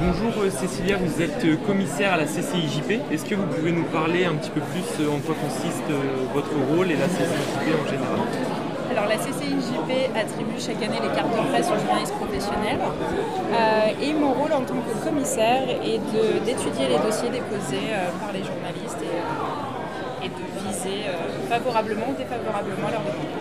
Bonjour Cécilia, vous êtes commissaire à la CCIJP. Est-ce que vous pouvez nous parler un petit peu plus en quoi consiste votre rôle et la CCIJP en général? Alors la CCIJP attribue chaque année les cartes de presse aux journalistes professionnels et mon rôle en tant que commissaire est d'étudier les dossiers déposés par les journalistes et de viser favorablement ou défavorablement leurs demandes.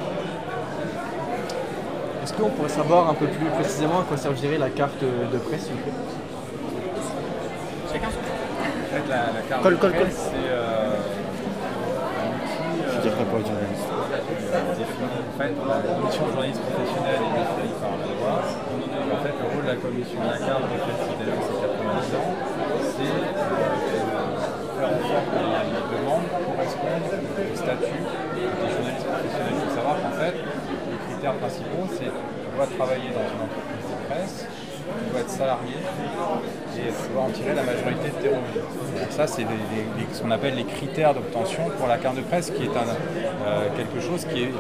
Est-ce qu'on pourrait savoir un peu plus précisément à quoi servirait la carte de presse, s'il vous plaît? Chacun son tour. En fait, la carte Colle. de presse, c'est un outil Je dirais pas aux journalistes. défini. En fait, la commission journaliste professionnelle est définie par la loi. Et en fait, le rôle de la commission de la carte, en fait, c'est 90 ans, c'est faire en sorte que les demandes correspondent au statut des journalistes professionnels. Il faut savoir qu'en fait, les critères principaux, c'est tu dois travailler dans une entreprise de presse, tu dois être salarié et tu dois en tirer la majorité de tes revenus. Donc ça, c'est ce qu'on appelle les critères d'obtention pour la carte de presse, qui est quelque chose qui est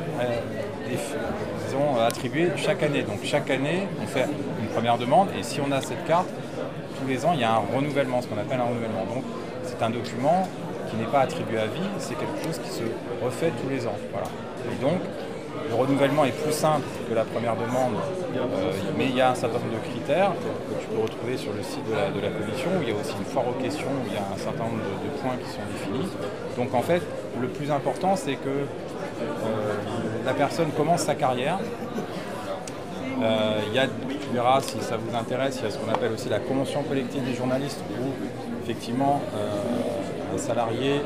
attribué chaque année. Donc chaque année, on fait une première demande et si on a cette carte, tous les ans, il y a un renouvellement, ce qu'on appelle un renouvellement. Donc c'est un document qui n'est pas attribué à vie, c'est quelque chose qui se refait tous les ans. Voilà. Et donc, le renouvellement est plus simple que la première demande, mais il y a un certain nombre de critères que tu peux retrouver sur le site de la commission, où il y a aussi une foire aux questions, où il y a un certain nombre de points qui sont définis. Donc en fait, le plus important, c'est que la personne commence sa carrière. Tu verras, si ça vous intéresse, il y a ce qu'on appelle aussi la convention collective des journalistes, où effectivement un salarié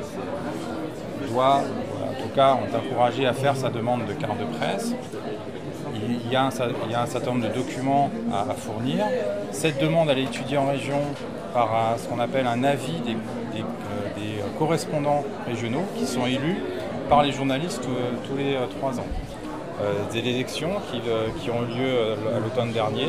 doit, en tout cas, on est encouragé à faire sa demande de carte de presse. Il y a un certain nombre de documents à fournir. Cette demande, elle est étudiée en région par ce qu'on appelle un avis des correspondants régionaux qui sont élus par les journalistes tous les 3 ans. Des élections qui ont eu lieu à l'automne dernier.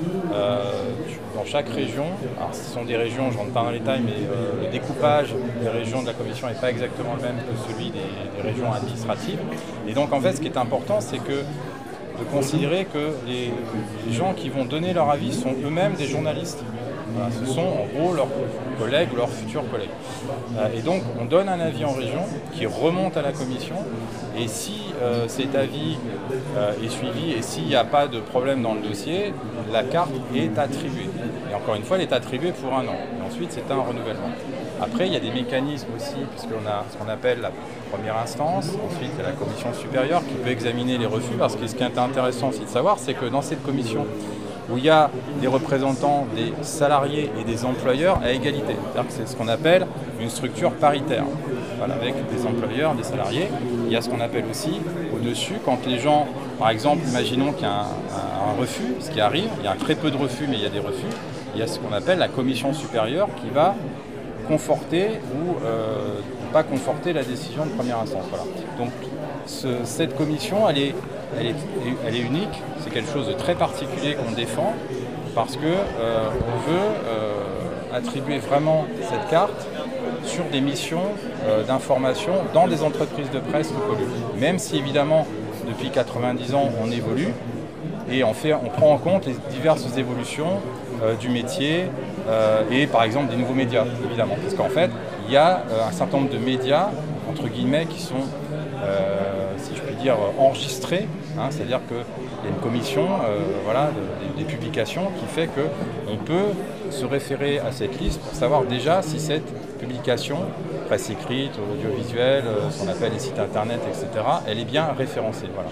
Dans chaque région, alors ce sont des régions, je ne rentre pas dans les détails, mais le découpage des régions de la commission n'est pas exactement le même que celui des régions administratives. Et donc en fait, ce qui est important, c'est de considérer que les gens qui vont donner leur avis sont eux-mêmes des journalistes. Voilà, ce sont en gros leurs collègues ou leurs futurs collègues. Et donc on donne un avis en région qui remonte à la commission et si cet avis est suivi et s'il n'y a pas de problème dans le dossier, la carte est attribuée. Et encore une fois, elle est attribuée pour 1 an. Et ensuite, c'est un renouvellement. Après, il y a des mécanismes aussi, puisqu'on a ce qu'on appelle la première instance. Ensuite, il y a la commission supérieure qui peut examiner les refus. Parce que ce qui est intéressant aussi de savoir, c'est que dans cette commission, où il y a des représentants des salariés et des employeurs à égalité. C'est-à-dire que c'est ce qu'on appelle une structure paritaire. Voilà, avec des employeurs, des salariés. Il y a ce qu'on appelle aussi au-dessus, quand les gens, par exemple, imaginons qu'il y a un refus, ce qui arrive, il y a très peu de refus, mais il y a des refus, il y a ce qu'on appelle la commission supérieure qui va conforter ou pas conforter la décision de première instance. Voilà. Donc cette commission, elle est unique, c'est quelque chose de très particulier qu'on défend parce que on veut attribuer vraiment cette carte sur des missions d'information dans des entreprises de presse reconnues. Même si évidemment depuis 90 ans on évolue et on prend en compte les diverses évolutions du métier et par exemple des nouveaux médias évidemment. Parce qu'en fait il y a un certain nombre de médias entre guillemets qui sont si je puis dire enregistrés, hein, c'est-à-dire qu'il y a une commission des publications qui fait qu'on peut se référer à cette liste pour savoir déjà si cette publication, presse écrite, audiovisuelle, ce qu'on appelle les sites internet, etc., elle est bien référencée. Voilà.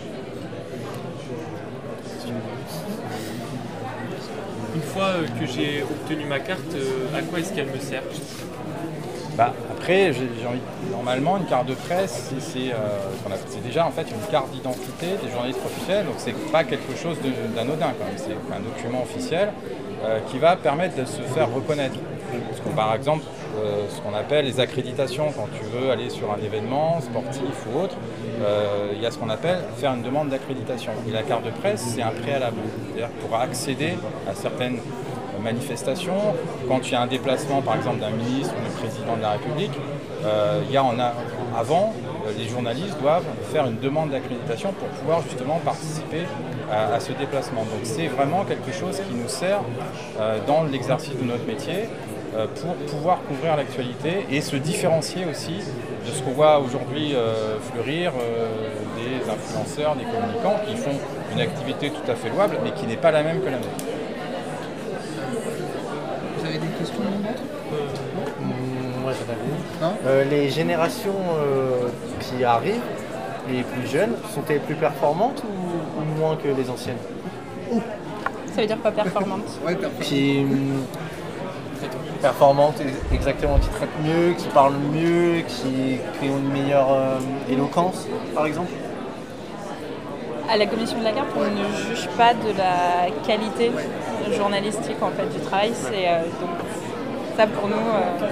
Une fois que j'ai obtenu ma carte, à quoi est-ce qu'elle me sert? Après, normalement, une carte de presse, c'est déjà en fait une carte d'identité des journalistes professionnels, donc c'est pas quelque chose d'anodin quand même, c'est un document officiel qui va permettre de se faire reconnaître. Parce que, par exemple, ce qu'on appelle les accréditations, quand tu veux aller sur un événement sportif ou autre, il y a ce qu'on appelle faire une demande d'accréditation. Et la carte de presse, c'est un préalable, c'est-à-dire pour accéder à certaines manifestations, quand il y a un déplacement par exemple d'un ministre ou d'un président de la République, avant, les journalistes doivent faire une demande d'accréditation pour pouvoir justement participer à ce déplacement. Donc c'est vraiment quelque chose qui nous sert dans l'exercice de notre métier pour pouvoir couvrir l'actualité et se différencier aussi de ce qu'on voit aujourd'hui fleurir des influenceurs, des communicants qui font une activité tout à fait louable mais qui n'est pas la même que la nôtre. Vous avez des questions d'autres? Moi j'en avais une. Les générations qui arrivent, les plus jeunes, sont-elles plus performantes ou moins que les anciennes? Ça veut dire quoi performante? Ouais, Qui performantes exactement, qui traitent mieux, qui parlent mieux, qui ont une meilleure éloquence, par exemple? À la commission de la carte, on ne juge pas de la qualité journalistique en fait, du travail. C'est donc ça pour nous.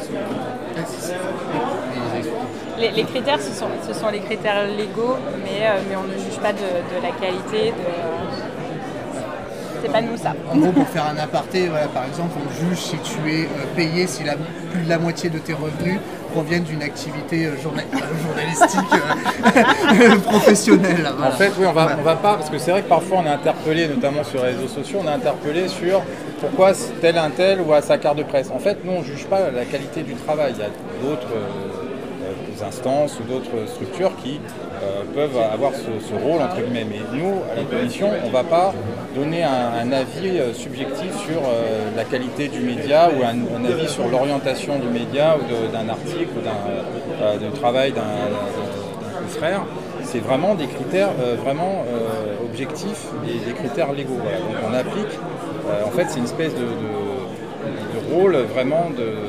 Les critères, ce sont les critères légaux, mais on ne juge pas de la qualité. C'est pas nous ça. En gros, pour faire un aparté, voilà, par exemple, on juge si tu es payé, si plus de la moitié de tes revenus proviennent d'une activité journalistique professionnelle. Voilà. En fait, oui, on va pas, parce que c'est vrai que parfois on est interpellé, notamment sur les réseaux sociaux, on est interpellé sur pourquoi un tel ou à sa carte de presse. En fait, nous, on ne juge pas la qualité du travail. Il y a d'autres instances ou d'autres structures qui peuvent avoir ce rôle, entre guillemets. Mais nous, à la commission, on ne va pas donner un avis subjectif sur la qualité du média ou un avis sur l'orientation du média ou d'un article ou du travail d'un confrère. C'est vraiment des critères vraiment objectifs et des critères légaux. Voilà. Donc on applique, en fait c'est une espèce de rôle vraiment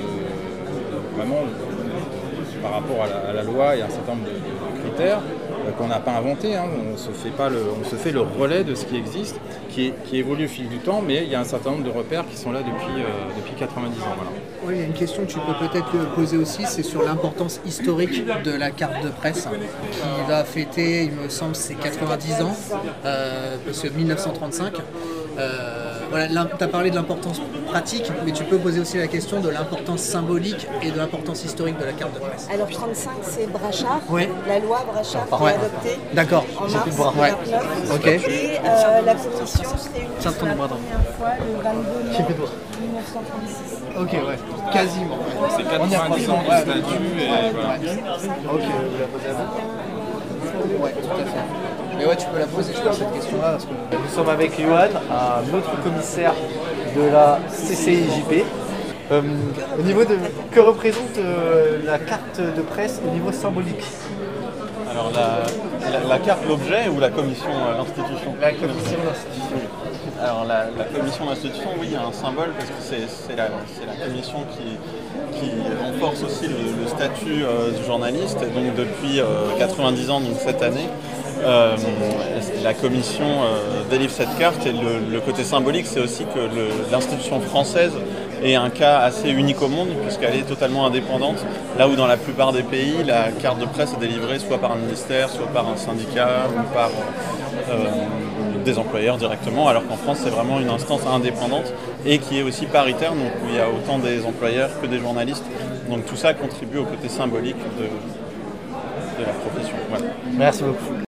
par rapport à la loi et un certain nombre de critères qu'on n'a pas inventé. Hein. On se fait le relais de ce qui existe, qui évolue au fil du temps, mais il y a un certain nombre de repères qui sont là depuis 90 ans. Voilà. Oui, il y a une question que tu peux peut-être poser aussi, c'est sur l'importance historique de la carte de presse, qui va fêter, il me semble, ses 90 ans, parce que 1935. Voilà, tu as parlé de l'importance pratique, mais tu peux poser aussi la question de l'importance symbolique et de l'importance historique de la carte de presse. Alors 35, c'est Brachard, Oui. La loi Brachard qui Ouais. est adoptée D'accord. en J'ai mars plus de bras. 2029. Ok. Et la commission s'est unie Tiens, pour la tourne-moi dans. première fois le 22 J'ai plus de mai bras. 1936. Ok, ouais. Quasiment. C'est 90 ans du statut et voilà. Ok, vous la posez à vous. Ouais, tout à fait. Mais ouais, tu peux la poser, je pense, cette question-là. Parce que... Nous sommes avec Johan, un autre commissaire de la CCIJP. Au niveau de que représente la carte de presse au niveau symbolique? Alors la carte, l'objet ou la commission, l'institution? La commission d'institution. Alors la commission d'institution, oui, il y a un symbole parce que c'est la commission qui renforce aussi le statut du journaliste. Et donc depuis 90 ans, donc cette année, la commission délivre cette carte et le côté symbolique, c'est aussi que l'institution française est un cas assez unique au monde puisqu'elle est totalement indépendante, là où dans la plupart des pays, la carte de presse est délivrée soit par un ministère, soit par un syndicat ou par des employeurs directement, alors qu'en France c'est vraiment une instance indépendante et qui est aussi paritaire, donc où il y a autant des employeurs que des journalistes, donc tout ça contribue au côté symbolique de la profession. Voilà. Merci beaucoup.